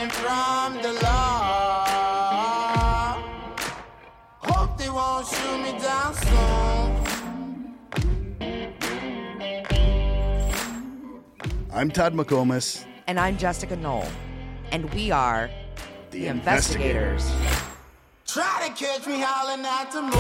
running from the law. Hope they won't shoot me down soon. I'm Todd McComas. And I'm Jessica Knoll. And we are The Investigators. Try to catch me howling at the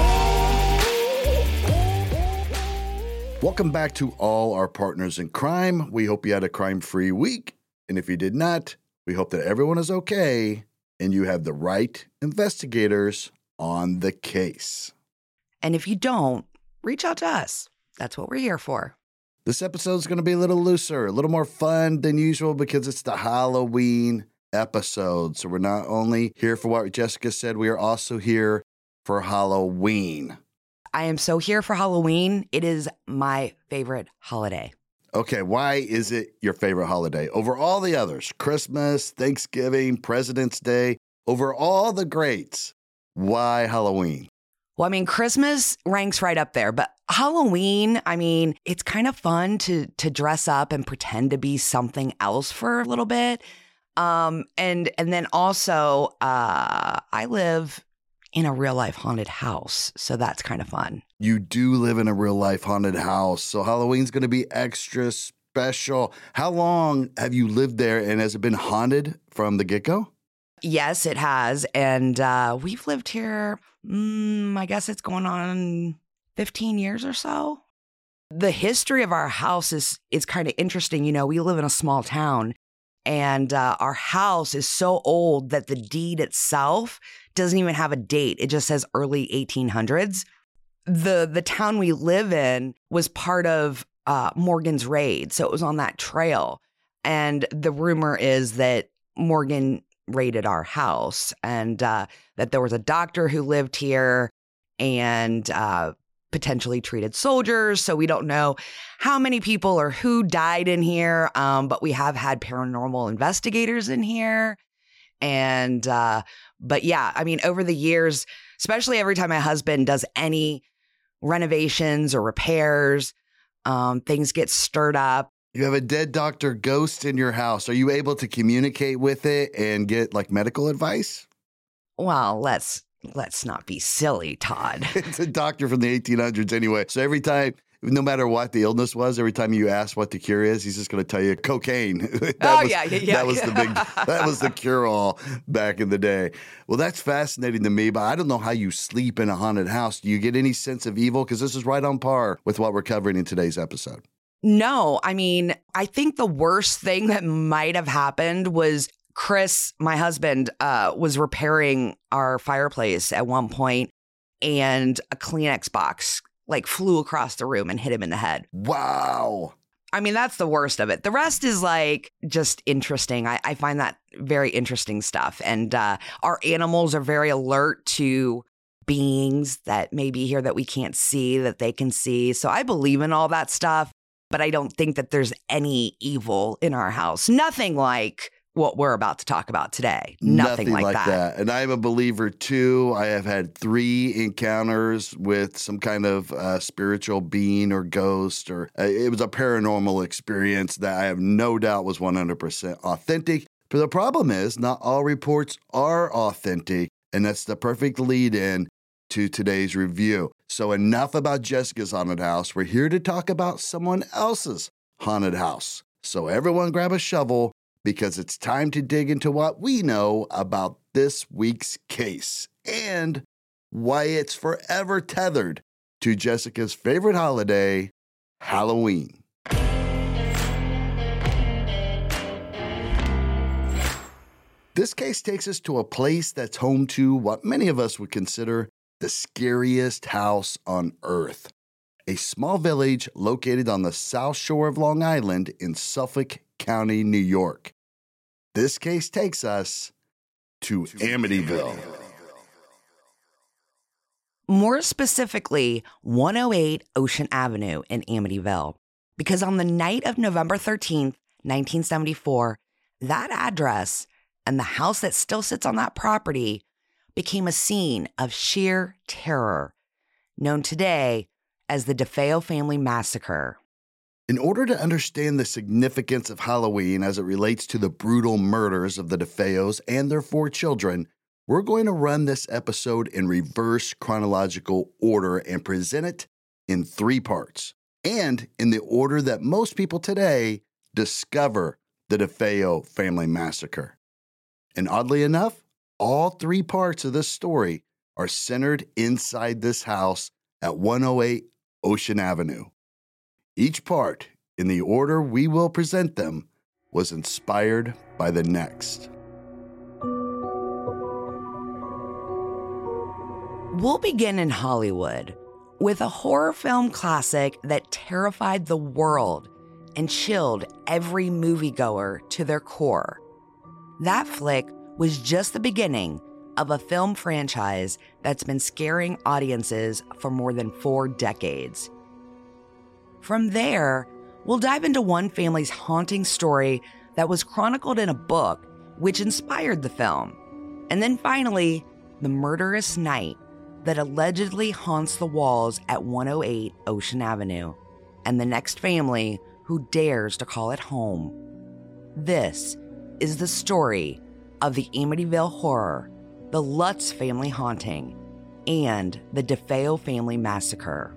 moon. Welcome back to all our partners in crime. We hope you had a crime-free week. And if you did not, we hope that everyone is okay and you have the right investigators on the case. And if you don't, reach out to us. That's what we're here for. This episode is going to be a little looser, a little more fun than usual because it's the Halloween episode. So we're not only here for what Jessica said, we are also here for Halloween. I am so here for Halloween. It is my favorite holiday. Okay, why is it your favorite holiday? Over all the others, Christmas, Thanksgiving, President's Day, over all the greats, why Halloween? Well, I mean, Christmas ranks right up there, but Halloween, I mean, it's kind of fun to dress up and pretend to be something else for a little bit. And then also, I live in a real life haunted house, so that's kind of fun. You do live in a real life haunted house, so Halloween's going to be extra special. How long have you lived there, and has it been haunted from the get-go? Yes, it has. And we've lived here, I guess it's going on 15 years or so. The history of our house is kind of interesting. You know, we live in a small town, and our house is so old that the deed itself doesn't even have a date. It just says early 1800s. The town we live in was part of Morgan's raid, so it was on that trail. And the rumor is that Morgan raided our house, and that there was a doctor who lived here and potentially treated soldiers. So we don't know how many people or who died in here, but we have had paranormal investigators in here. And but yeah, I mean, over the years, especially every time my husband does any renovations or repairs, things get stirred up. You have a dead doctor ghost in your house. Are you able to communicate with it and get like medical advice? Well, let's not be silly, Todd. It's a doctor from the 1800s anyway. So every time, no matter what the illness was, every time you ask what the cure is, he's just going to tell you cocaine. That was the cure-all back in the day. Well, that's fascinating to me, but I don't know how you sleep in a haunted house. Do you get any sense of evil? Because this is right on par with what we're covering in today's episode. No, I mean, I think the worst thing that might have happened was Chris, my husband, was repairing our fireplace at one point, and a Kleenex box like flew across the room and hit him in the head. Wow. I mean, that's the worst of it. The rest is like just interesting. I find that very interesting stuff. And our animals are very alert to beings that may be here that we can't see, that they can see. So I believe in all that stuff. But I don't think that there's any evil in our house. Nothing like what we're about to talk about today. Nothing like that. And I'm a believer too. I have had 3 encounters with some kind of spiritual being or ghost, or it was a paranormal experience that I have no doubt was 100% authentic. But the problem is not all reports are authentic. And that's the perfect lead in to today's review. So enough about Jessica's haunted house. We're here to talk about someone else's haunted house. So everyone grab a shovel because it's time to dig into what we know about this week's case and why it's forever tethered to Jessica's favorite holiday, Halloween. This case takes us to a place that's home to what many of us would consider the scariest house on earth. A small village located on the south shore of Long Island in Suffolk County, New York. This case takes us to Amityville. More specifically, 108 Ocean Avenue in Amityville. Because on the night of November 13th, 1974, that address and the house that still sits on that property became a scene of sheer terror, known today as the DeFeo family massacre. In order to understand the significance of Halloween as it relates to the brutal murders of the DeFeos and their 4 children, we're going to run this episode in reverse chronological order and present it in 3 parts, and in the order that most people today discover the DeFeo family massacre. And oddly enough, all 3 parts of this story are centered inside this house at 108 Ocean Avenue. Each part, in the order we will present them, was inspired by the next. We'll begin in Hollywood with a horror film classic that terrified the world and chilled every moviegoer to their core. That flick was just the beginning of a film franchise that's been scaring audiences for more than 4 decades. From there, we'll dive into one family's haunting story that was chronicled in a book which inspired the film. And then finally, the murderous night that allegedly haunts the walls at 108 Ocean Avenue, and the next family who dares to call it home. This is the story of the Amityville Horror, the Lutz family haunting, and the DeFeo family massacre.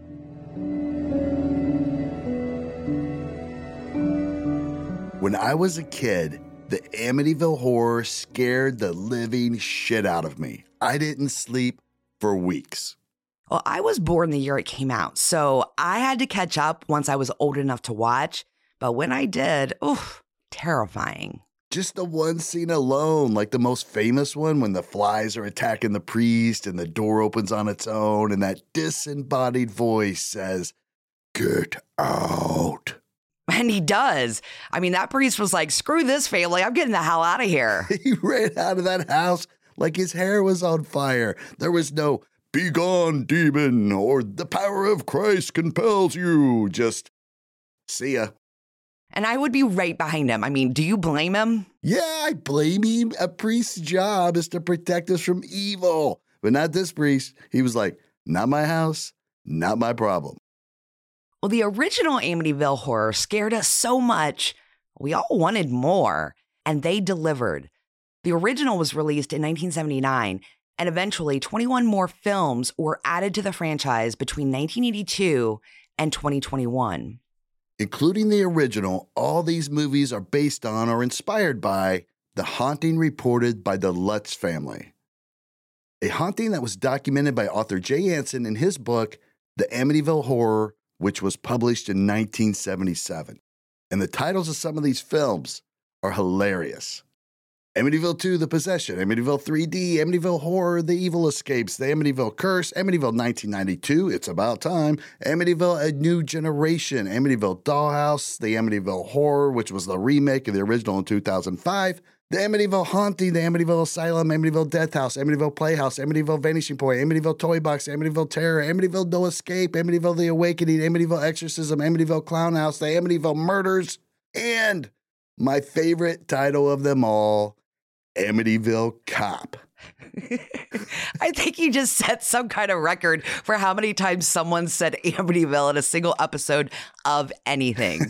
When I was a kid, the Amityville Horror scared the living shit out of me. I didn't sleep for weeks. Well, I was born the year it came out, so I had to catch up once I was old enough to watch. But when I did, terrifying. Just the one scene alone, like the most famous one when the flies are attacking the priest and the door opens on its own and that disembodied voice says, "Get out." And he does. I mean, that priest was like, screw this family. I'm getting the hell out of here. He ran out of that house like his hair was on fire. There was no "Be gone, demon," or "The power of Christ compels you." Just, see ya. And I would be right behind him. I mean, do you blame him? Yeah, I blame him. A priest's job is to protect us from evil. But not this priest. He was like, not my house, not my problem. Well, the original Amityville Horror scared us so much, we all wanted more, and they delivered. The original was released in 1979, and eventually 21 more films were added to the franchise between 1982 and 2021. Including the original, all these movies are based on or inspired by the haunting reported by the Lutz family. A haunting that was documented by author Jay Anson in his book, The Amityville Horror, which was published in 1977. And the titles of some of these films are hilarious. Amityville 2, The Possession, Amityville 3D, Amityville Horror, The Evil Escapes, The Amityville Curse, Amityville 1992, It's About Time, Amityville A New Generation, Amityville Dollhouse, The Amityville Horror, which was the remake of the original in 2005, The Amityville Haunting, The Amityville Asylum, Amityville Death House, Amityville Playhouse, Amityville Vanishing Point, Amityville Toy Box, Amityville Terror, Amityville No Escape, Amityville The Awakening, Amityville Exorcism, Amityville Clown House, The Amityville Murders, and my favorite title of them all, Amityville Cop. I think you just set some kind of record for how many times someone said Amityville in a single episode of anything.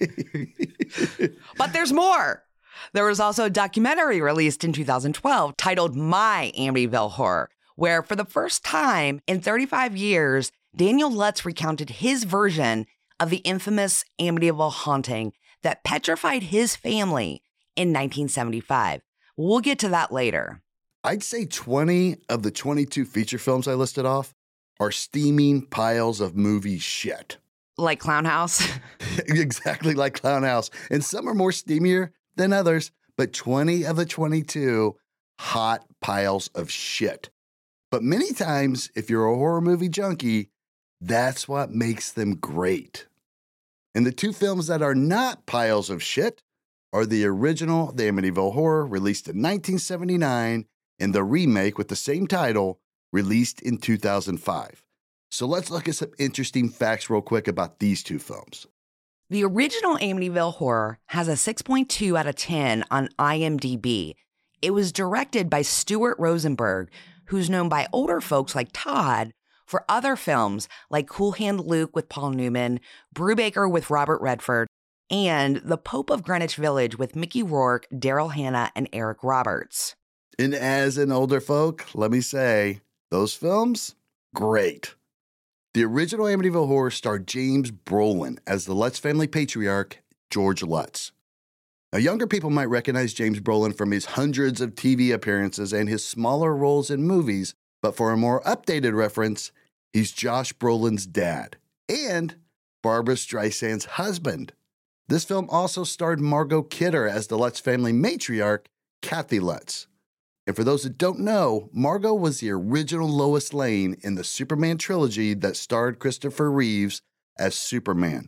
But there's more. There was also a documentary released in 2012 titled My Amityville Horror, where for the first time in 35 years, Daniel Lutz recounted his version of the infamous Amityville haunting that petrified his family in 1975. We'll get to that later. I'd say 20 of the 22 feature films I listed off are steaming piles of movie shit. Like Clown House? Exactly like Clown House. And some are more steamier than others, but 20 of the 22 hot piles of shit. But many times, if you're a horror movie junkie, that's what makes them great. And the 2 films that are not piles of shit are the original The Amityville Horror, released in 1979, and the remake with the same title, released in 2005. So let's look at some interesting facts real quick about these 2 films. The original Amityville Horror has a 6.2 out of 10 on IMDb. It was directed by Stuart Rosenberg, who's known by older folks like Todd for other films like Cool Hand Luke with Paul Newman, Brubaker with Robert Redford, and The Pope of Greenwich Village with Mickey Rourke, Daryl Hannah, and Eric Roberts. And as an older folk, let me say, those films, great. The original Amityville Horror starred James Brolin as the Lutz family patriarch, George Lutz. Now, younger people might recognize James Brolin from his hundreds of TV appearances and his smaller roles in movies, but for a more updated reference, he's Josh Brolin's dad and Barbra Streisand's husband. This film also starred Margot Kidder as the Lutz family matriarch, Kathy Lutz. And for those that don't know, Margot was the original Lois Lane in the Superman trilogy that starred Christopher Reeves as Superman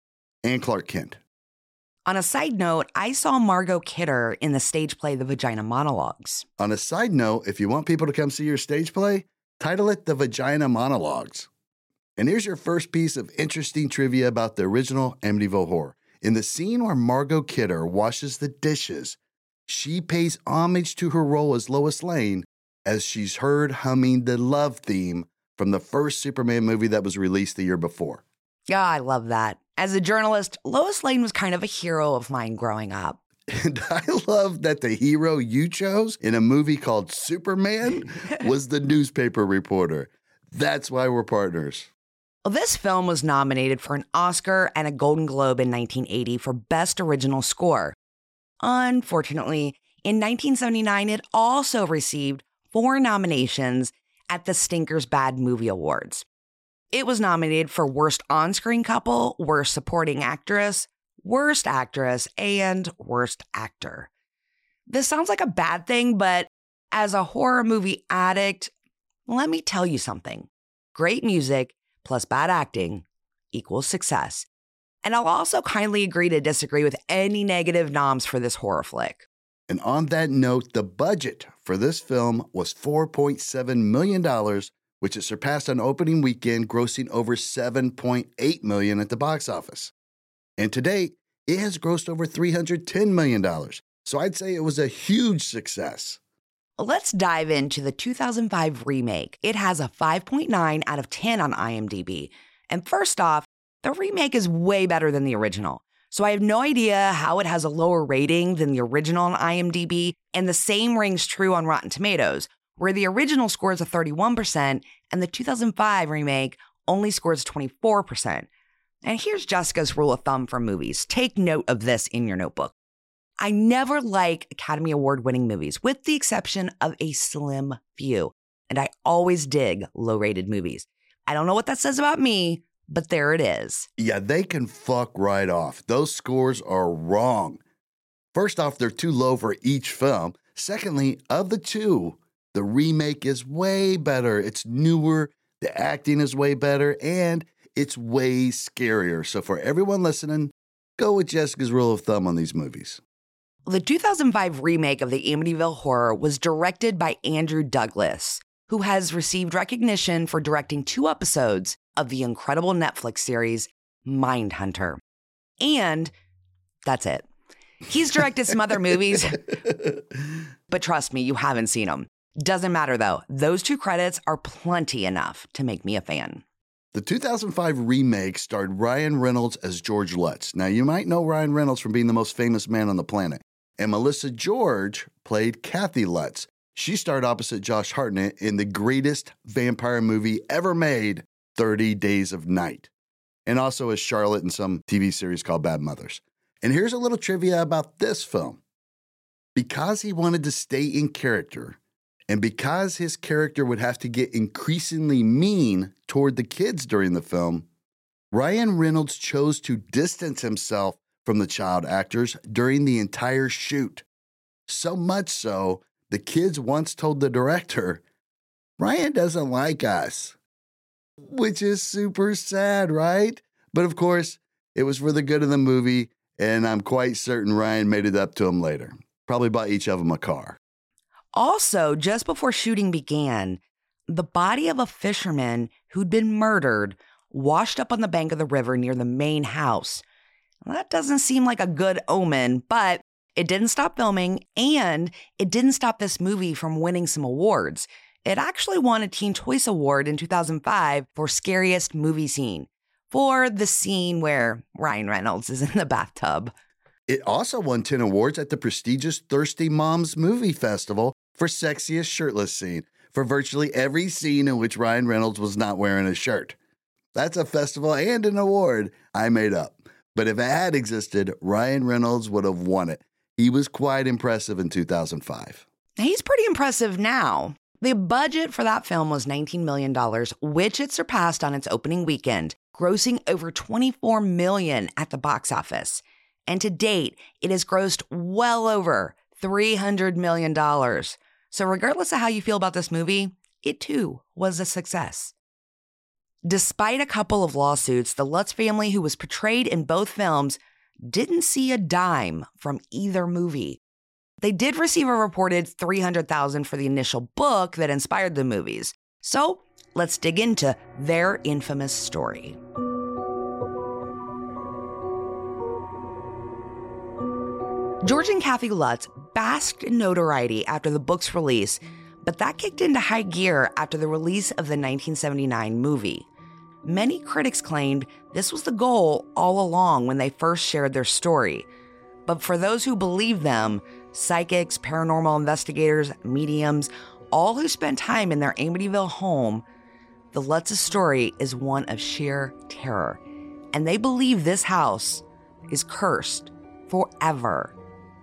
and Clark Kent. On a side note, I saw Margot Kidder in the stage play The Vagina Monologues. On a side note, if you want people to come see your stage play, title it The Vagina Monologues. And here's your first piece of interesting trivia about the original Amityville Horror. In the scene where Margot Kidder washes the dishes, she pays homage to her role as Lois Lane as she's heard humming the love theme from the first Superman movie that was released the year before. Yeah, I love that. As a journalist, Lois Lane was kind of a hero of mine growing up. And I love that the hero you chose in a movie called Superman was the newspaper reporter. That's why we're partners. Well, this film was nominated for an Oscar and a Golden Globe in 1980 for Best Original Score. Unfortunately, in 1979, it also received 4 nominations at the Stinkers Bad Movie Awards. It was nominated for Worst On-Screen Couple, Worst Supporting Actress, Worst Actress, and Worst Actor. This sounds like a bad thing, but as a horror movie addict, let me tell you something. Great music plus bad acting equals success. And I'll also kindly agree to disagree with any negative noms for this horror flick. And on that note, the budget for this film was $4.7 million, which it surpassed on opening weekend, grossing over $7.8 million at the box office. And to date, it has grossed over $310 million. So I'd say it was a huge success. Let's dive into the 2005 remake. It has a 5.9 out of 10 on IMDb. And first off, the remake is way better than the original. So I have no idea how it has a lower rating than the original on IMDb, and the same rings true on Rotten Tomatoes, where the original scores a 31% and the 2005 remake only scores 24%. And here's Jessica's rule of thumb for movies. Take note of this in your notebook. I never like Academy Award-winning movies, with the exception of a slim few. And I always dig low-rated movies. I don't know what that says about me, but there it is. Yeah, they can fuck right off. Those scores are wrong. First off, they're too low for each film. Secondly, of the two, the remake is way better. It's newer, the acting is way better, and it's way scarier. So for everyone listening, go with Jessica's rule of thumb on these movies. The 2005 remake of the Amityville Horror was directed by Andrew Douglas, who has received recognition for directing 2 episodes of the incredible Netflix series Mindhunter. And that's it. He's directed some other movies, but trust me, you haven't seen them. Doesn't matter though. Those 2 credits are plenty enough to make me a fan. The 2005 remake starred Ryan Reynolds as George Lutz. Now, you might know Ryan Reynolds from being the most famous man on the planet. And Melissa George played Kathy Lutz. She starred opposite Josh Hartnett in the greatest vampire movie ever made, 30 Days of Night, and also as Charlotte in some TV series called Bad Mothers. And here's a little trivia about this film. Because he wanted to stay in character, and because his character would have to get increasingly mean toward the kids during the film, Ryan Reynolds chose to distance himself from the child actors during the entire shoot. So much so, the kids once told the director, "Ryan doesn't like us," which is super sad, right? But of course, it was for the good of the movie, and I'm quite certain Ryan made it up to him later. Probably bought each of them a car. Also, just before shooting began, the body of a fisherman who'd been murdered washed up on the bank of the river near the main house. Well, that doesn't seem like a good omen, but it didn't stop filming, and it didn't stop this movie from winning some awards. It actually won a Teen Choice Award in 2005 for Scariest Movie Scene, for the scene where Ryan Reynolds is in the bathtub. It also won 10 awards at the prestigious Thirsty Moms Movie Festival for Sexiest Shirtless Scene, for virtually every scene in which Ryan Reynolds was not wearing a shirt. That's a festival and an award I made up. But if it had existed, Ryan Reynolds would have won it. He was quite impressive in 2005. He's pretty impressive now. The budget for that film was $19 million, which it surpassed on its opening weekend, grossing over $24 million at the box office. And to date, it has grossed well over $300 million. So regardless of how you feel about this movie, it too was a success. Despite a couple of lawsuits, the Lutz family, who was portrayed in both films, didn't see a dime from either movie. They did receive a reported $300,000 for the initial book that inspired the movies. So let's dig into their infamous story. George and Kathy Lutz basked in notoriety after the book's release, but that kicked into high gear after the release of the 1979 movie. Many critics claimed this was the goal all along when they first shared their story. But for those who believe them, psychics, paranormal investigators, mediums, all who spent time in their Amityville home, the Lutz's story is one of sheer terror. And they believe this house is cursed forever.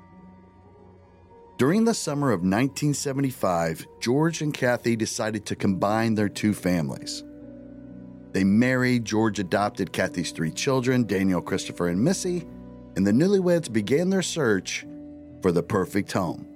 During the summer of 1975, George and Kathy decided to combine their two families. They married, George adopted Kathy's 3 children, Daniel, Christopher, and Missy, and the newlyweds began their search for the perfect home.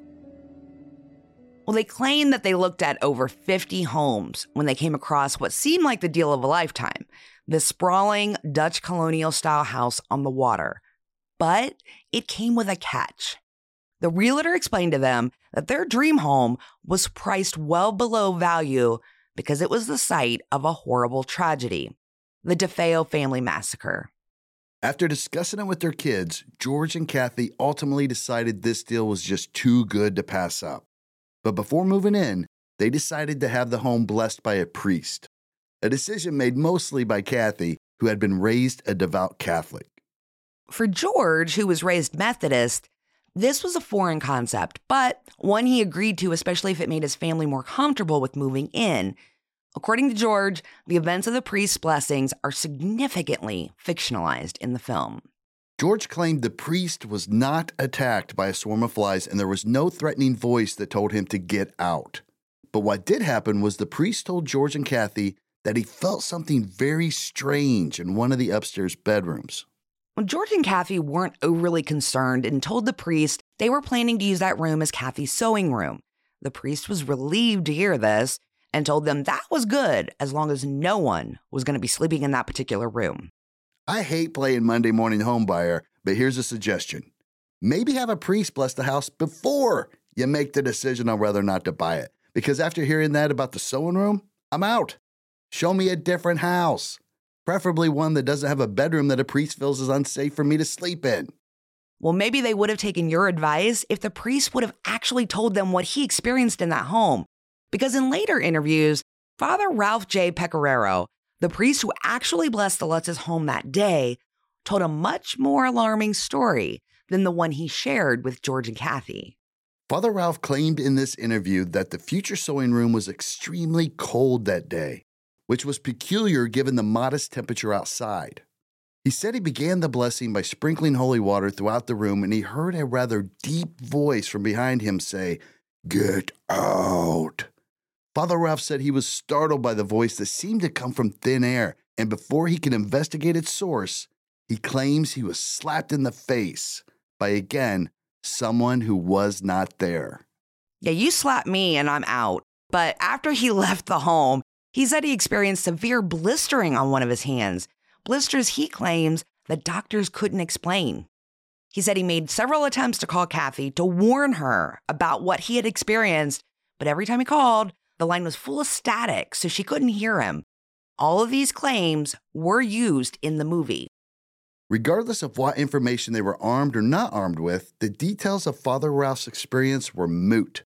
Well, they claim that they looked at over 50 homes when they came across what seemed like the deal of a lifetime, this sprawling Dutch colonial-style house on the water. But it came with a catch. The realtor explained to them that their dream home was priced well below value because it was the site of a horrible tragedy, the DeFeo family massacre. After discussing it with their kids, George and Kathy ultimately decided this deal was just too good to pass up. But before moving in, they decided to have the home blessed by a priest, a decision made mostly by Kathy, who had been raised a devout Catholic. For George, who was raised Methodist, this was a foreign concept, but one he agreed to, especially if it made his family more comfortable with moving in. According to George, the events of the priest's blessings are significantly fictionalized in the film. George claimed the priest was not attacked by a swarm of flies and there was no threatening voice that told him to get out. But what did happen was the priest told George and Kathy that he felt something very strange in one of the upstairs bedrooms. Well, George and Kathy weren't overly concerned and told the priest they were planning to use that room as Kathy's sewing room. The priest was relieved to hear this and told them that was good as long as no one was going to be sleeping in that particular room. I hate playing Monday morning homebuyer, but here's a suggestion. Maybe have a priest bless the house before you make the decision on whether or not to buy it. Because after hearing that about the sewing room, I'm out. Show me a different house. Preferably one that doesn't have a bedroom that a priest feels is unsafe for me to sleep in. Well, maybe they would have taken your advice if the priest would have actually told them what he experienced in that home. Because in later interviews, Father Ralph J. Pecoraro, the priest who actually blessed the Lutz's home that day, told a much more alarming story than the one he shared with George and Kathy. Father Ralph claimed in this interview that the future sewing room was extremely cold that day, which was peculiar given the modest temperature outside. He said he began the blessing by sprinkling holy water throughout the room, and he heard a rather deep voice from behind him say, "Get out." Father Ralph said he was startled by the voice that seemed to come from thin air, and before he could investigate its source, he claims he was slapped in the face by, again, someone who was not there. Yeah, you slapped me and I'm out. But after he left the home, he said he experienced severe blistering on one of his hands. Blisters he claims that doctors couldn't explain. He said he made several attempts to call Kathy to warn her about what he had experienced, but every time he called, the line was full of static, so she couldn't hear him. All of these claims were used in the movie. Regardless of what information they were armed or not armed with, the details of Father Ralph's experience were moot.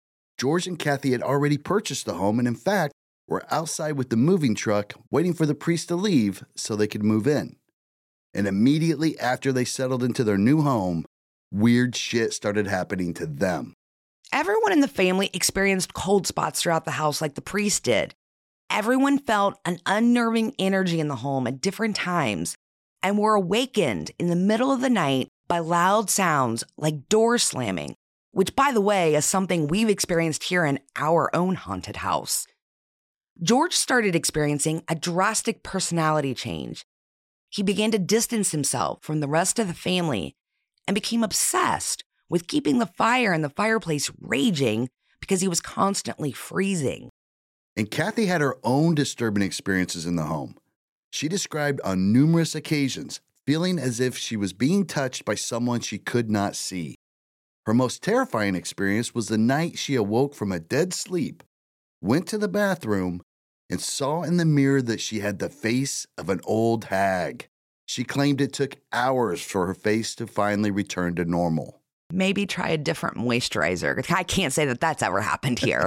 George and Kathy had already purchased the home and, in fact, were outside with the moving truck waiting for the priest to leave so they could move in. And immediately after they settled into their new home, weird shit started happening to them. Everyone in the family experienced cold spots throughout the house like the priest did. Everyone felt an unnerving energy in the home at different times and were awakened in the middle of the night by loud sounds like doors slamming, which, by the way, is something we've experienced here in our own haunted house. George started experiencing a drastic personality change. He began to distance himself from the rest of the family and became obsessed with keeping the fire in the fireplace raging because he was constantly freezing. And Kathy had her own disturbing experiences in the home. She described on numerous occasions feeling as if she was being touched by someone she could not see. Her most terrifying experience was the night she awoke from a dead sleep, went to the bathroom, and saw in the mirror that she had the face of an old hag. She claimed it took hours for her face to finally return to normal. Maybe try a different moisturizer. I can't say that that's ever happened here.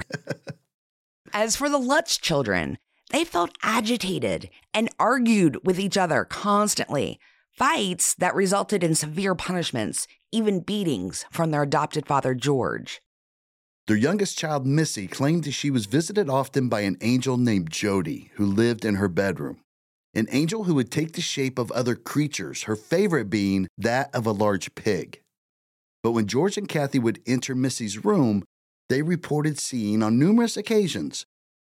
As for the Lutz children, they felt agitated and argued with each other constantly. Fights that resulted in severe punishments, even beatings from their adopted father, George. Their youngest child, Missy, claimed that she was visited often by an angel named Jody, who lived in her bedroom. An angel who would take the shape of other creatures, her favorite being that of a large pig. But when George and Kathy would enter Missy's room, they reported seeing on numerous occasions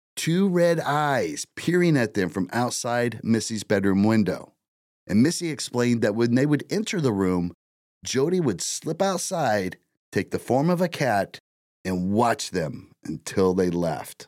2 red eyes peering at them from outside Missy's bedroom window. And Missy explained that when they would enter the room, Jody would slip outside, take the form of a cat, and watch them until they left.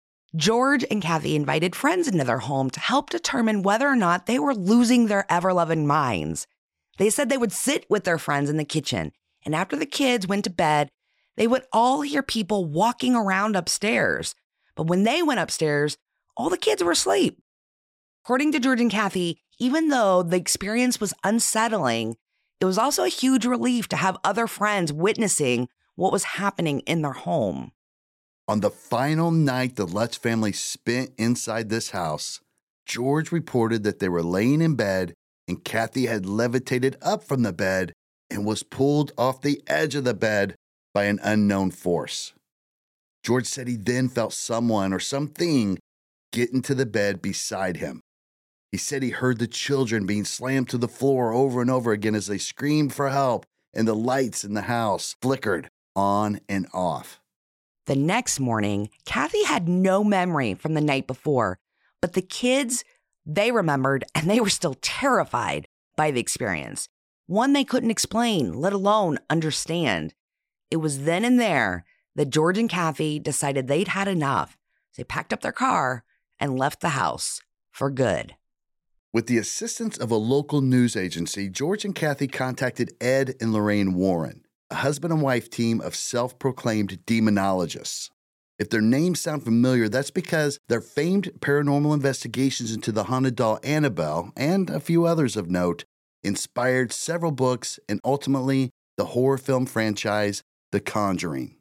George and Kathy invited friends into their home to help determine whether or not they were losing their ever-loving minds. They said they would sit with their friends in the kitchen, and after the kids went to bed, they would all hear people walking around upstairs. But when they went upstairs, all the kids were asleep. According to George and Kathy, even though the experience was unsettling, it was also a huge relief to have other friends witnessing what was happening in their home. On the final night the Lutz family spent inside this house, George reported that they were laying in bed and Kathy had levitated up from the bed and was pulled off the edge of the bed by an unknown force. George said he then felt someone or something get into the bed beside him. He said he heard the children being slammed to the floor over and over again as they screamed for help, and the lights in the house flickered on and off. The next morning, Kathy had no memory from the night before, but the kids, they remembered, and they were still terrified by the experience. One they couldn't explain, let alone understand. It was then and there that George and Kathy decided they'd had enough. They packed up their car and left the house for good. With the assistance of a local news agency, George and Kathy contacted Ed and Lorraine Warren, a husband and wife team of self-proclaimed demonologists. If their names sound familiar, that's because their famed paranormal investigations into the haunted doll Annabelle, and a few others of note, inspired several books and ultimately the horror film franchise The Conjuring.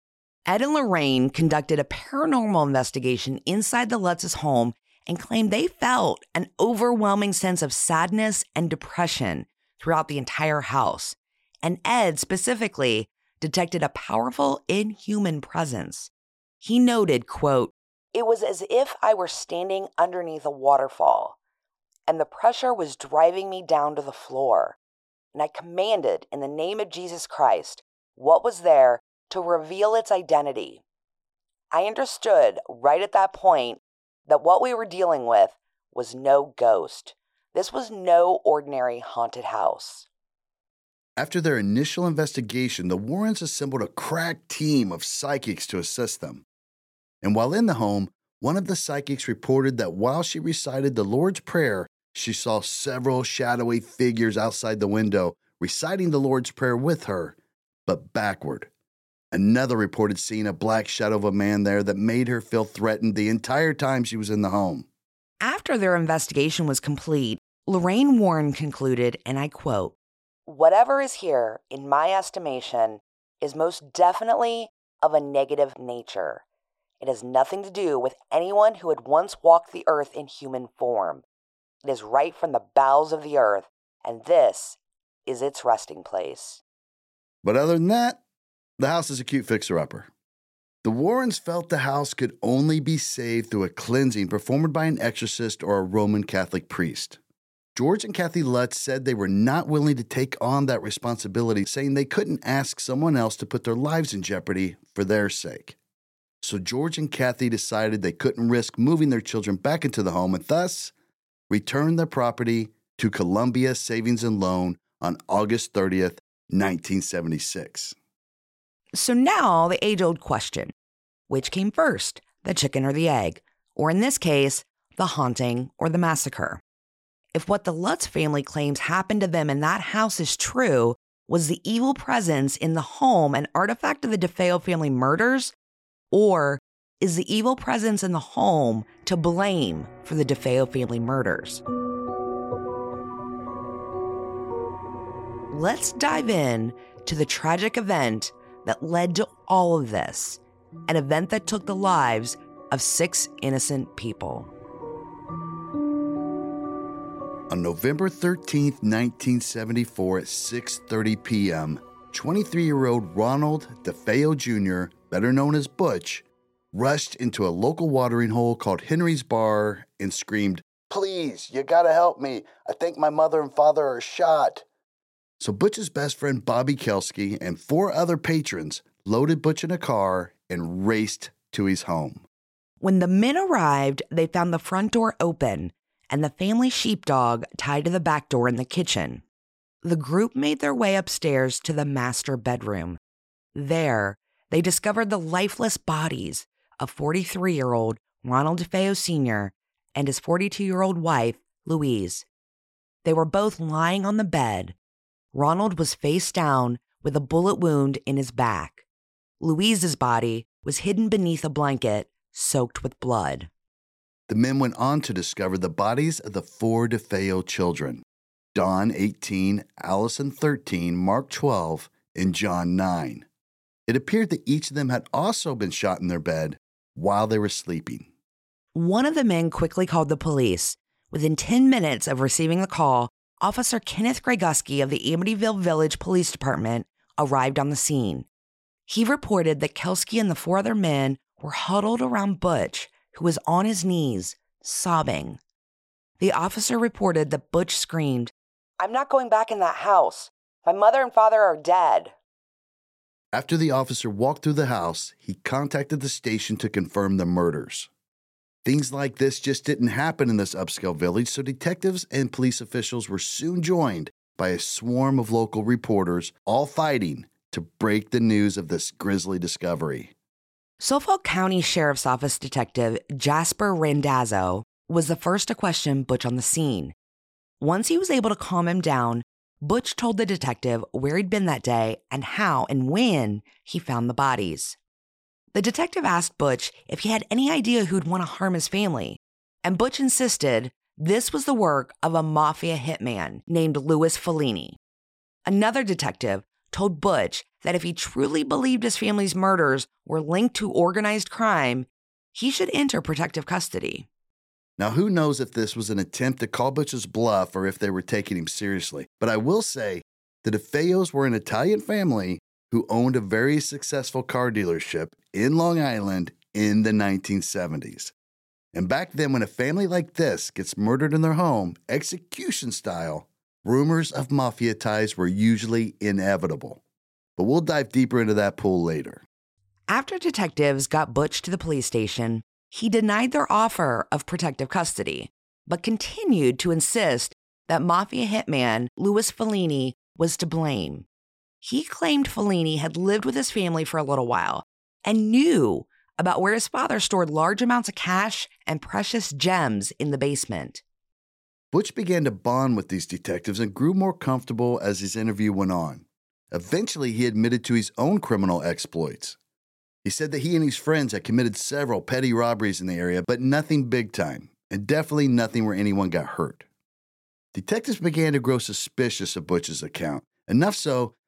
Ed and Lorraine conducted a paranormal investigation inside the Lutz's home and claimed they felt an overwhelming sense of sadness and depression throughout the entire house. And Ed specifically detected a powerful inhuman presence. He noted, quote, "It was as if I were standing underneath a waterfall, and the pressure was driving me down to the floor. And I commanded in the name of Jesus Christ what was there to reveal its identity. I understood right at that point that what we were dealing with was no ghost. This was no ordinary haunted house." After their initial investigation, the Warrens assembled a crack team of psychics to assist them. And while in the home, one of the psychics reported that while she recited the Lord's Prayer, she saw several shadowy figures outside the window reciting the Lord's Prayer with her, but backward. Another reported seeing a black shadow of a man there that made her feel threatened the entire time she was in the home. After their investigation was complete, Lorraine Warren concluded, and I quote, "Whatever is here, in my estimation, is most definitely of a negative nature. It has nothing to do with anyone who had once walked the earth in human form. It is right from the bowels of the earth, and this is its resting place. But other than that, the house is a cute fixer-upper. The Warrens felt the house could only be saved through a cleansing performed by an exorcist or a Roman Catholic priest. George and Kathy Lutz said they were not willing to take on that responsibility, saying they couldn't ask someone else to put their lives in jeopardy for their sake. So George and Kathy decided they couldn't risk moving their children back into the home and thus returned the property to Columbia Savings and Loan on August 30th, 1976. So now the age-old question, which came first, the chicken or the egg? Or in this case, the haunting or the massacre? If what the Lutz family claims happened to them in that house is true, was the evil presence in the home an artifact of the DeFeo family murders? Or is the evil presence in the home to blame for the DeFeo family murders? Let's dive in to the tragic event that led to all of this, an event that took the lives of 6 innocent people. On November 13th, 1974 at 6:30 p.m., 23-year-old Ronald DeFeo Jr., better known as Butch, rushed into a local watering hole called Henry's Bar and screamed, "Please, you gotta help me. I think my mother and father are shot." So Butch's best friend Bobby Kelsky and 4 other patrons loaded Butch in a car and raced to his home. When the men arrived, they found the front door open and the family sheepdog tied to the back door in the kitchen. The group made their way upstairs to the master bedroom. There, they discovered the lifeless bodies of 43-year-old Ronald DeFeo Sr. and his 42-year-old wife, Louise. They were both lying on the bed. Ronald was face down with a bullet wound in his back. Louise's body was hidden beneath a blanket soaked with blood. The men went on to discover the bodies of the 4 DeFeo children: Don, 18, Allison, 13, Mark, 12, and John, 9. It appeared that each of them had also been shot in their bed while they were sleeping. One of the men quickly called the police. Within 10 minutes of receiving the call, Officer Kenneth Greguski of the Amityville Village Police Department arrived on the scene. He reported that Kelsky and the 4 other men were huddled around Butch, who was on his knees, sobbing. The officer reported that Butch screamed, "I'm not going back in that house. My mother and father are dead." After the officer walked through the house, he contacted the station to confirm the murders. Things like this just didn't happen in this upscale village, so detectives and police officials were soon joined by a swarm of local reporters, all fighting to break the news of this grisly discovery. Suffolk County Sheriff's Office Detective Jasper Randazzo was the first to question Butch on the scene. Once he was able to calm him down, Butch told the detective where he'd been that day and how and when he found the bodies. The detective asked Butch if he had any idea who'd want to harm his family, and Butch insisted this was the work of a mafia hitman named Louis Fellini. Another detective told Butch that if he truly believed his family's murders were linked to organized crime, he should enter protective custody. Now, who knows if this was an attempt to call Butch's bluff or if they were taking him seriously, but I will say the DeFeos were an Italian family who owned a very successful car dealership in Long Island in the 1970s. And back then, when a family like this gets murdered in their home, execution style, rumors of mafia ties were usually inevitable. But we'll dive deeper into that pool later. After detectives got Butch to the police station, he denied their offer of protective custody, but continued to insist that mafia hitman Louis Fellini was to blame. He claimed Fellini had lived with his family for a little while and knew about where his father stored large amounts of cash and precious gems in the basement. Butch began to bond with these detectives and grew more comfortable as his interview went on. Eventually, he admitted to his own criminal exploits. He said that he and his friends had committed several petty robberies in the area, but nothing big time, and definitely nothing where anyone got hurt. Detectives began to grow suspicious of Butch's account, enough so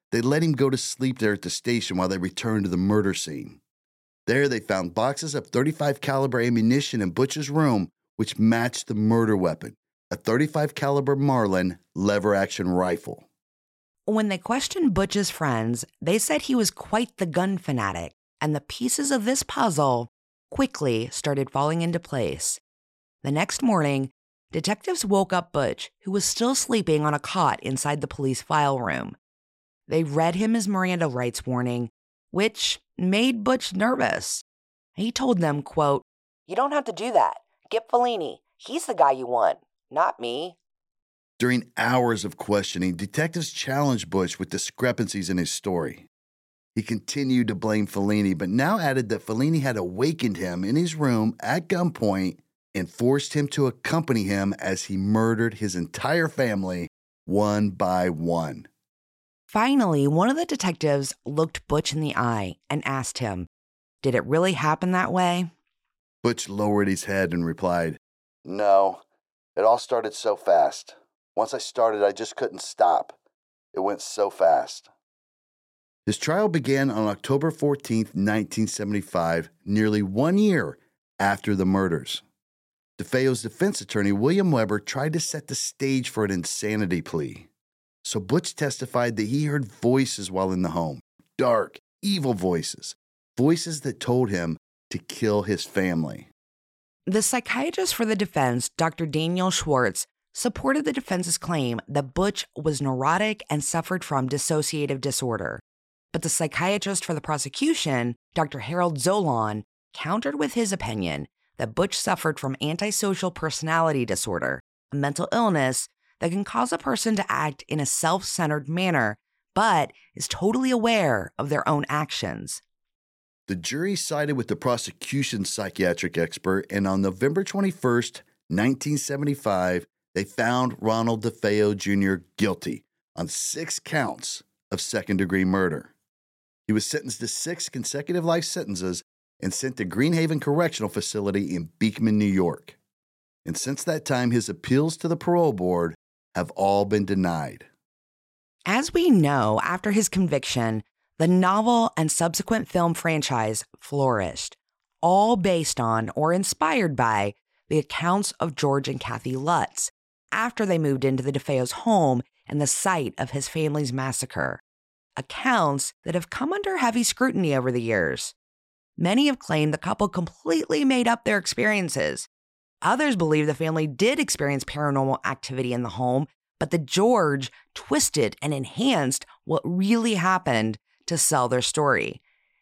They let him go to sleep there at the station while they returned to the murder scene. There they found boxes of .35 caliber ammunition in Butch's room, which matched the murder weapon, a .35 caliber Marlin lever-action rifle. When they questioned Butch's friends, they said he was quite the gun fanatic, and the pieces of this puzzle quickly started falling into place. The next morning, detectives woke up Butch, who was still sleeping on a cot inside the police file room. They read him his Miranda rights warning, which made Butch nervous. He told them, quote, "You don't have to do that. Get Fellini. He's the guy you want, not me." During hours of questioning, detectives challenged Butch with discrepancies in his story. He continued to blame Fellini, but now added that Fellini had awakened him in his room at gunpoint and forced him to accompany him as he murdered his entire family one by one. Finally, one of the detectives looked Butch in the eye and asked him, "Did it really happen that way?" Butch lowered his head and replied, "No, it all started so fast. Once I started, I just couldn't stop. It went so fast." His trial began on October 14th, 1975, nearly 1 year after the murders. DeFeo's defense attorney, William Weber, tried to set the stage for an insanity plea. So Butch testified that he heard voices while in the home, dark, evil voices, voices that told him to kill his family. The psychiatrist for the defense, Dr. Daniel Schwartz, supported the defense's claim that Butch was neurotic and suffered from dissociative disorder. But the psychiatrist for the prosecution, Dr. Harold Zolan, countered with his opinion that Butch suffered from antisocial personality disorder, a mental illness that can cause a person to act in a self-centered manner, but is totally aware of their own actions. The jury sided with the prosecution's psychiatric expert, and on November 21st, 1975, they found Ronald DeFeo Jr. guilty on 6 counts of second-degree murder. He was sentenced to 6 consecutive life sentences and sent to Greenhaven Correctional Facility in Beekman, New York. And since that time, his appeals to the parole board have all been denied. As we know, after his conviction, the novel and subsequent film franchise flourished, all based on or inspired by the accounts of George and Kathy Lutz after they moved into the DeFeo's home and the site of his family's massacre. Accounts that have come under heavy scrutiny over the years. Many have claimed the couple completely made up their experiences. Others believe the family did experience paranormal activity in the home, but that George twisted and enhanced what really happened to sell their story.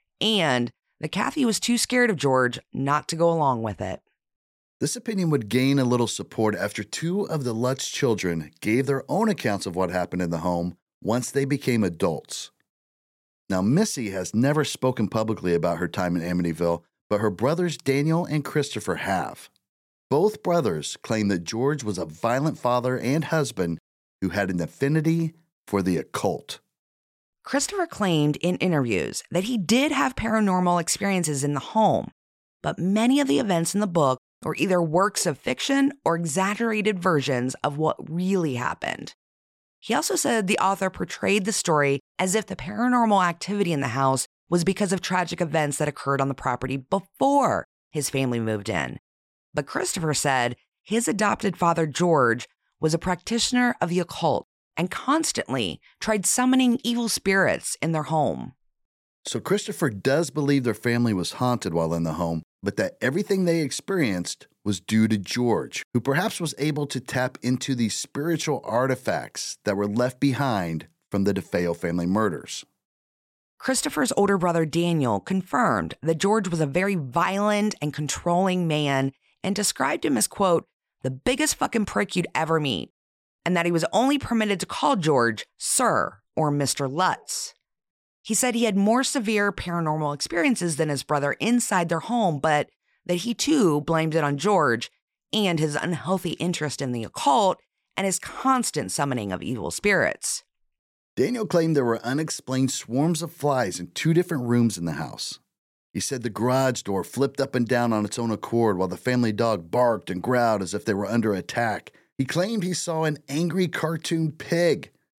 And that Kathy was too scared of George not to go along with it. This opinion would gain a little support after 2 of the Lutz children gave their own accounts of what happened in the home once they became adults. Now, Missy has never spoken publicly about her time in Amityville, but her brothers Daniel and Christopher have. Both brothers claim that George was a violent father and husband who had an affinity for the occult. Christopher claimed in interviews that he did have paranormal experiences in the home, but many of the events in the book were either works of fiction or exaggerated versions of what really happened. He also said the author portrayed the story as if the paranormal activity in the house was because of tragic events that occurred on the property before his family moved in. But Christopher said his adopted father, George, was a practitioner of the occult and constantly tried summoning evil spirits in their home. So Christopher does believe their family was haunted while in the home, but that everything they experienced was due to George, who perhaps was able to tap into these spiritual artifacts that were left behind from the DeFeo family murders. Christopher's older brother Daniel confirmed that George was a very violent and controlling man and described him as, quote, the biggest fucking prick you'd ever meet, and that he was only permitted to call George Sir or Mr. Lutz. He said he had more severe paranormal experiences than his brother inside their home, but that he too blamed it on George and his unhealthy interest in the occult and his constant summoning of evil spirits. Daniel claimed there were unexplained swarms of flies in 2 different rooms in the house. He said the garage door flipped up and down on its own accord while the family dog barked and growled as if they were under attack. He claimed he saw an angry cartoon pig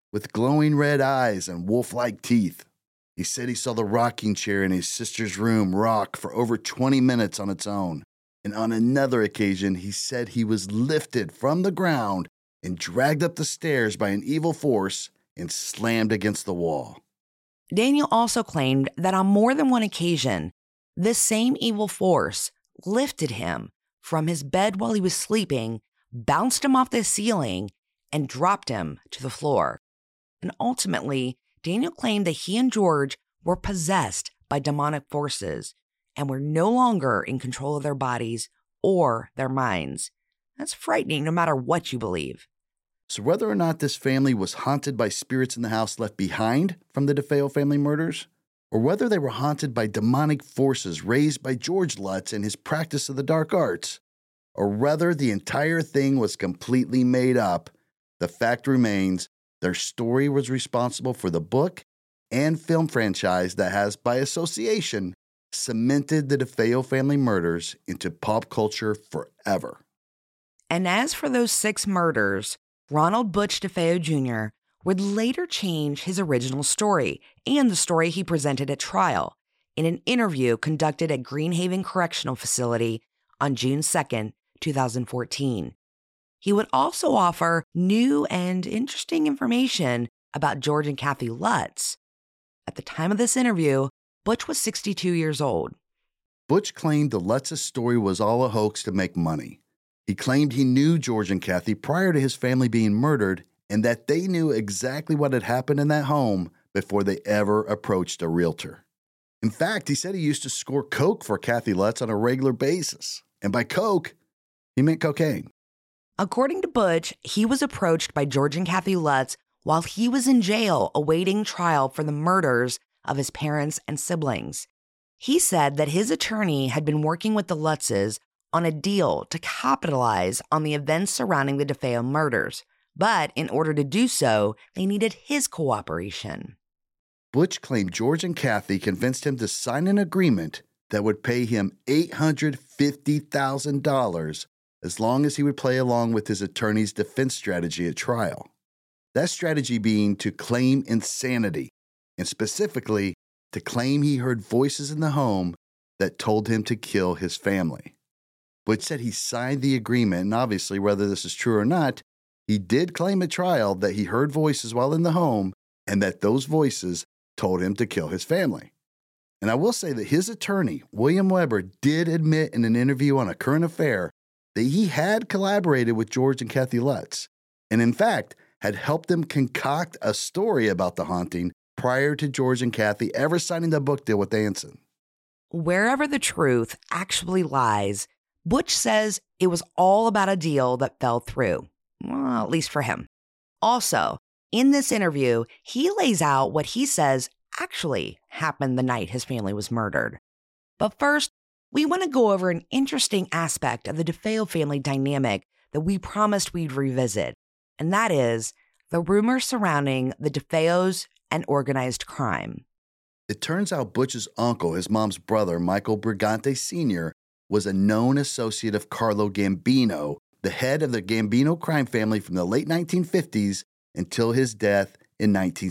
with glowing red eyes and wolf-like teeth. He said he saw the rocking chair in his sister's room rock for over 20 minutes on its own. And on another occasion, he said he was lifted from the ground and dragged up the stairs by an evil force and slammed against the wall. Daniel also claimed that on more than one occasion, this same evil force lifted him from his bed while he was sleeping, bounced him off the ceiling, and dropped him to the floor. And ultimately, Daniel claimed that he and George were possessed by demonic forces and were no longer in control of their bodies or their minds. That's frightening no matter what you believe. So whether or not this family was haunted by spirits in the house left behind from the DeFeo family murders, or whether they were haunted by demonic forces raised by George Lutz and his practice of the dark arts, or whether the entire thing was completely made up, the fact remains their story was responsible for the book and film franchise that has, by association, cemented the DeFeo family murders into pop culture forever. And as for those 6 murders, Ronald Butch DeFeo Jr. would later change his original story and the story he presented at trial in an interview conducted at Greenhaven Correctional Facility on June 2nd, 2014. He would also offer new and interesting information about George and Kathy Lutz. At the time of this interview, Butch was 62 years old. Butch claimed the Lutz's story was all a hoax to make money. He claimed he knew George and Kathy prior to his family being murdered and that they knew exactly what had happened in that home before they ever approached a realtor. In fact, he said he used to score coke for Kathy Lutz on a regular basis. And by coke, he meant cocaine. According to Butch, he was approached by George and Kathy Lutz while he was in jail awaiting trial for the murders of his parents and siblings. He said that his attorney had been working with the Lutzes on a deal to capitalize on the events surrounding the DeFeo murders, but in order to do so, they needed his cooperation. Butch claimed George and Kathy convinced him to sign an agreement that would pay him $850,000 as long as he would play along with his attorney's defense strategy at trial. That strategy being to claim insanity, and specifically to claim he heard voices in the home that told him to kill his family. Butch said he signed the agreement, and obviously, whether this is true or not, he did claim at trial that he heard voices while in the home and that those voices told him to kill his family. And I will say that his attorney, William Weber, did admit in an interview on A Current Affair that he had collaborated with George and Kathy Lutz, and in fact, had helped them concoct a story about the haunting prior to George and Kathy ever signing the book deal with Anson. Wherever the truth actually lies, Butch says it was all about a deal that fell through, well, at least for him. Also, in this interview, he lays out what he says actually happened the night his family was murdered. But first, we want to go over an interesting aspect of the DeFeo family dynamic that we promised we'd revisit, and that is the rumors surrounding the DeFeos and organized crime. It turns out Butch's uncle, his mom's brother, Michael Brigante Sr., was a known associate of Carlo Gambino, the head of the Gambino crime family from the late 1950s until his death in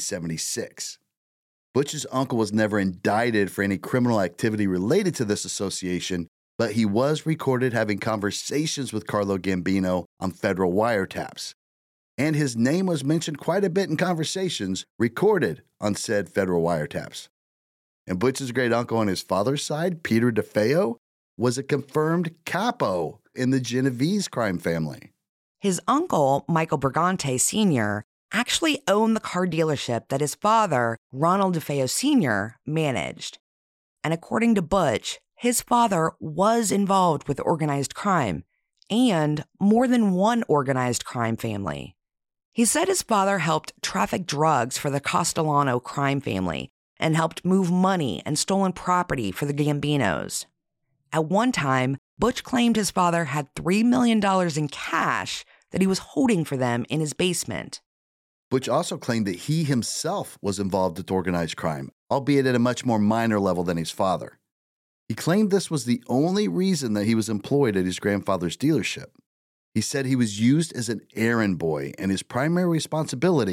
1976. Butch's uncle was never indicted for any criminal activity related to this association, but he was recorded having conversations with Carlo Gambino on federal wiretaps. And his name was mentioned quite a bit in conversations recorded on said federal wiretaps. And Butch's great uncle on his father's side, Peter DeFeo, was a confirmed capo in the Genovese crime family. His uncle, Michael Brigante Sr., actually owned the car dealership that his father, Ronald DeFeo Sr., managed. And according to Butch, his father was involved with organized crime and more than one organized crime family. He said his father helped traffic drugs for the Castellano crime family and helped move money and stolen property for the Gambinos. At one time, Butch claimed his father had $3 million in cash that he was holding for them in his basement. Butch also claimed that he himself was involved with organized crime, albeit at a much more minor level than his father. He claimed this was the only reason that he was employed at his grandfather's dealership. He said he was used as an errand boy, and his primary responsibility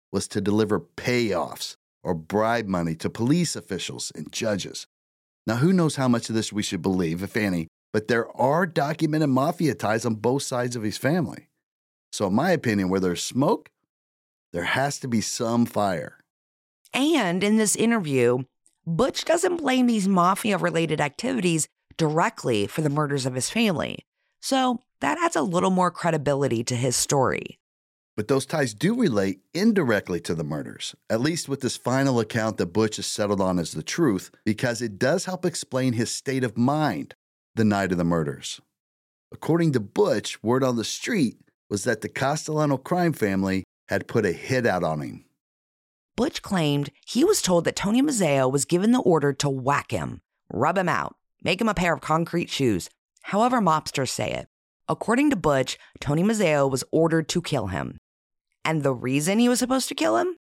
was to deliver payoffs or bribe money to police officials and judges. Now, who knows how much of this we should believe, if any, but there are documented mafia ties on both sides of his family. So in my opinion, where there's smoke, there has to be some fire. And in this interview, Butch doesn't blame these mafia-related activities directly for the murders of his family. So that adds a little more credibility to his story. But those ties do relate indirectly to the murders, at least with this final account that Butch has settled on as the truth, because it does help explain his state of mind the night of the murders. According to Butch, word on the street was that the Castellano crime family had put a hit out on him. Butch claimed he was told that Tony Mazzeo was given the order to whack him, rub him out, make him a pair of concrete shoes, however mobsters say it. According to Butch, Tony Mazzeo was ordered to kill him. And the reason he was supposed to kill him?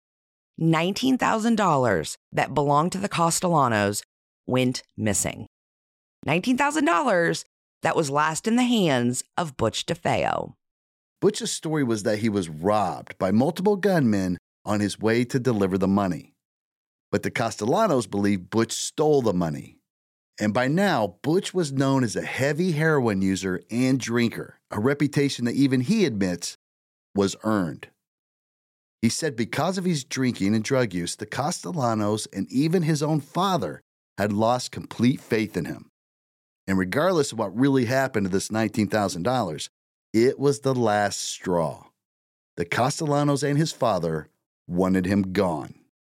$19,000 that belonged to the Castellanos went missing. $19,000 that was last in the hands of Butch DeFeo. Butch's story was that he was robbed by multiple gunmen on his way to deliver the money. But the Castellanos believe Butch stole the money. And by now, Butch was known as a heavy heroin user and drinker, a reputation that even he admits was earned. He said because of his drinking and drug use, the Castellanos and even his own father had lost complete faith in him. And regardless of what really happened to this $19,000, it was the last straw. The Castellanos and his father wanted him gone.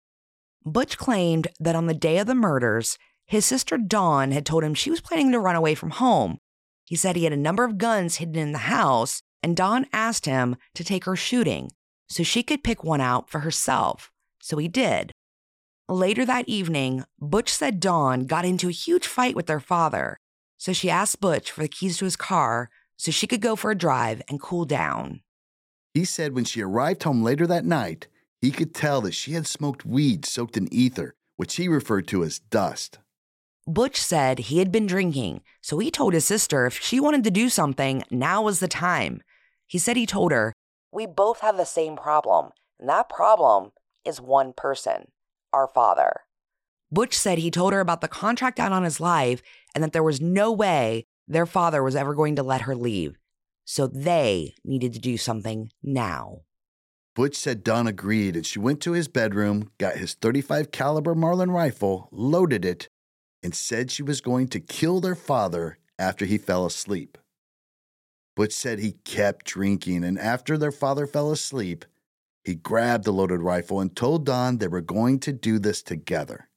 Butch claimed that on the day of the murders, his sister Dawn had told him she was planning to run away from home. He said he had a number of guns hidden in the house, and Dawn asked him to take her shooting so she could pick one out for herself. So he did. Later that evening, Butch said Dawn got into a huge fight with their father, so she asked Butch for the keys to his car so she could go for a drive and cool down. He said when she arrived home later that night, he could tell that she had smoked weed soaked in ether, which he referred to as dust. Butch said he had been drinking, so he told his sister if she wanted to do something, now was the time. He said he told her, "We both have the same problem, and that problem is one person, our father." Butch said he told her about the contract out on his life and that there was no way their father was ever going to let her leave. So they needed to do something now. Butch said Dawn agreed, and she went to his bedroom, got his .35 caliber Marlin rifle, loaded it, and said she was going to kill their father after he fell asleep. Butch said he kept drinking, and after their father fell asleep, he grabbed the loaded rifle and told Dawn they were going to do this together.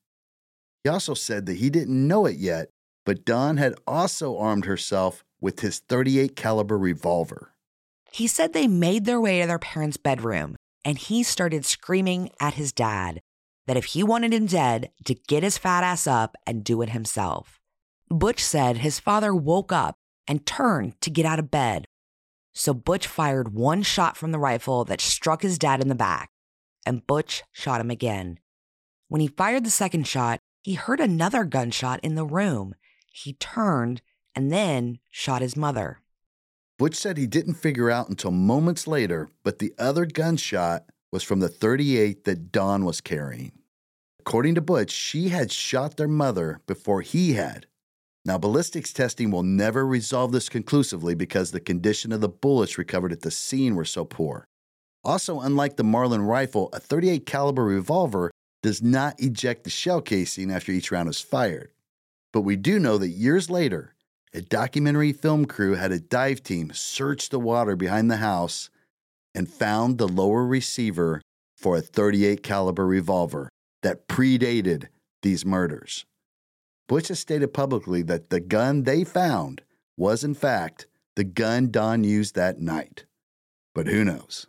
He also said that he didn't know it yet, but Dawn had also armed herself with his .38 caliber revolver. He said they made their way to their parents' bedroom, and he started screaming at his dad that if he wanted him dead, to get his fat ass up and do it himself. Butch said his father woke up and turned to get out of bed. So Butch fired one shot from the rifle that struck his dad in the back, and Butch shot him again. When he fired the second shot, he heard another gunshot in the room. He turned and then shot his mother. Butch said he didn't figure out until moments later, but the other gunshot was from the .38 that Dawn was carrying. According to Butch, she had shot their mother before he had. Now, ballistics testing will never resolve this conclusively because the condition of the bullets recovered at the scene were so poor. Also, unlike the Marlin rifle, a .38 caliber revolver does not eject the shell casing after each round is fired. But we do know that years later, a documentary film crew had a dive team search the water behind the house and found the lower receiver for a .38 caliber revolver that predated these murders. Butch has stated publicly that the gun they found was, in fact, the gun Dawn used that night. But who knows?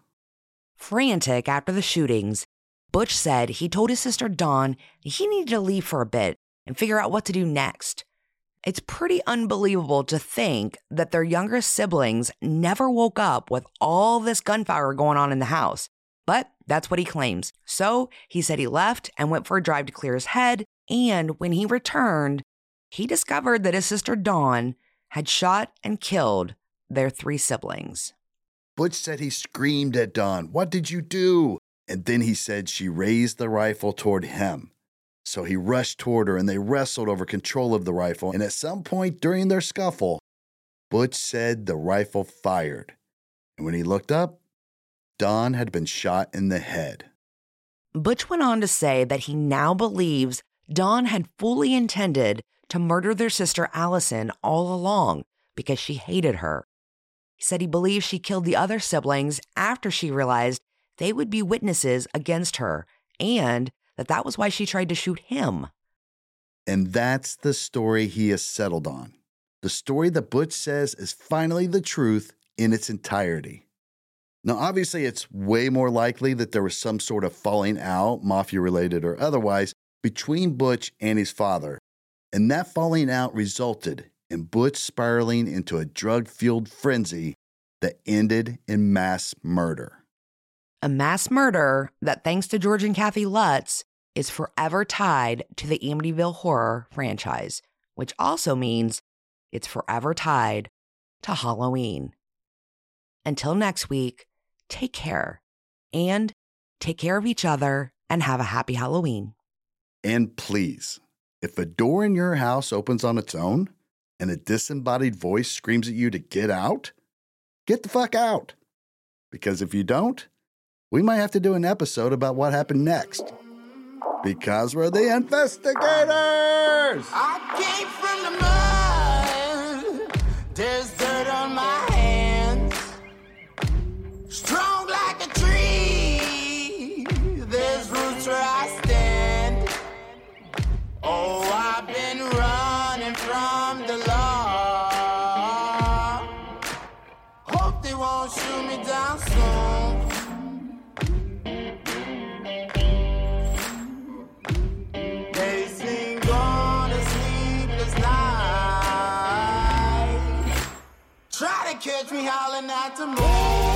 Frantic after the shootings, Butch said he told his sister Dawn he needed to leave for a bit and figure out what to do next. It's pretty unbelievable to think that their younger siblings never woke up with all this gunfire going on in the house. But that's what he claims. So he said he left and went for a drive to clear his head. And when he returned, he discovered that his sister Dawn had shot and killed their 3 siblings. Butch said he screamed at Dawn, "What did you do?" And then he said she raised the rifle toward him. So he rushed toward her and they wrestled over control of the rifle. And at some point during their scuffle, Butch said the rifle fired. And when he looked up, Dawn had been shot in the head. Butch went on to say that he now believes Dawn had fully intended to murder their sister Allison all along because she hated her. He said he believes she killed the other siblings after she realized they would be witnesses against her, and that was why she tried to shoot him. And that's the story he has settled on. The story that Butch says is finally the truth in its entirety. Now, obviously, it's way more likely that there was some sort of falling out, mafia-related or otherwise, between Butch and his father. And that falling out resulted in Butch spiraling into a drug-fueled frenzy that ended in mass murder. A mass murder that, thanks to George and Kathy Lutz, is forever tied to the Amityville Horror franchise, which also means it's forever tied to Halloween. Until next week, take care, and take care of each other, and have a happy Halloween. And please, if a door in your house opens on its own and a disembodied voice screams at you to get out, get the fuck out. Because if you don't, we might have to do an episode about what happened next. Because we're the investigators! I came from the mud. There's dirt on my hands. Strong like a tree. There's roots where I stand. Oh, I've been running from the law. Hope they won't shoot me down soon. Catch me howling at the moon.